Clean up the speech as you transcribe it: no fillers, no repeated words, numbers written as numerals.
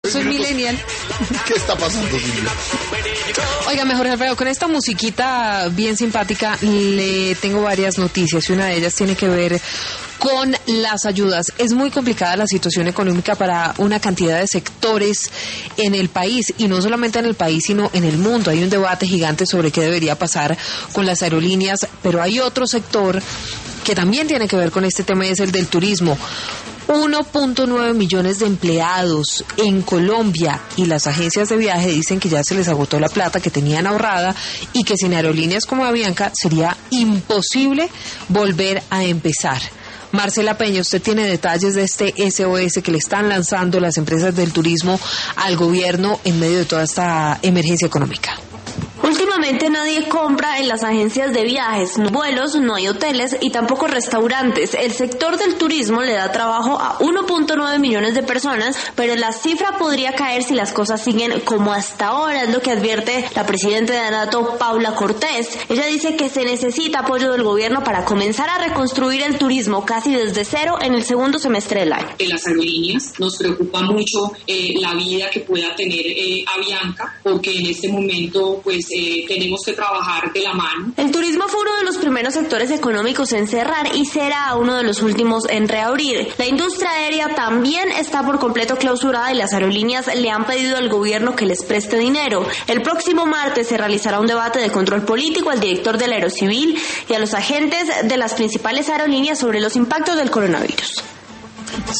Soy millennial. ¿Qué está pasando, Silvia? Oiga, mejor Alfredo, con esta musiquita bien simpática le tengo varias noticias y una de ellas tiene que ver con las ayudas. Es muy complicada la situación económica para una cantidad de sectores en el país, y no solamente en el país, sino en el mundo. Hay un debate gigante sobre qué debería pasar con las aerolíneas, pero hay otro sector que también tiene que ver con este tema y es el del turismo. 1.9 millones de empleados en Colombia, y las agencias de viaje dicen que ya se les agotó la plata que tenían ahorrada y que sin aerolíneas como Avianca sería imposible volver a empezar. Marcela Peña, usted tiene detalles de este SOS que le están lanzando las empresas del turismo al gobierno en medio de toda esta emergencia económica. Últimamente nadie compra en las agencias de viajes, no hay vuelos, no hay hoteles y tampoco restaurantes. El sector del turismo le da trabajo a 1.9 millones de personas, pero la cifra podría caer si las cosas siguen como hasta ahora, es lo que advierte la presidenta de ANATO, Paula Cortés. Ella dice que se necesita apoyo del gobierno para comenzar a reconstruir el turismo casi desde cero en el segundo semestre del año. De las aerolíneas nos preocupa mucho la vida que pueda tener Avianca, porque en este momento pues tenemos que trabajar de la mano. El turismo fue uno de los primeros sectores económicos en cerrar y será uno de los últimos en reabrir. La industria aérea también está por completo clausurada y las aerolíneas le han pedido al gobierno que les preste dinero. El próximo martes se realizará un debate de control político al director del Aerocivil y a los agentes de las principales aerolíneas sobre los impactos del coronavirus.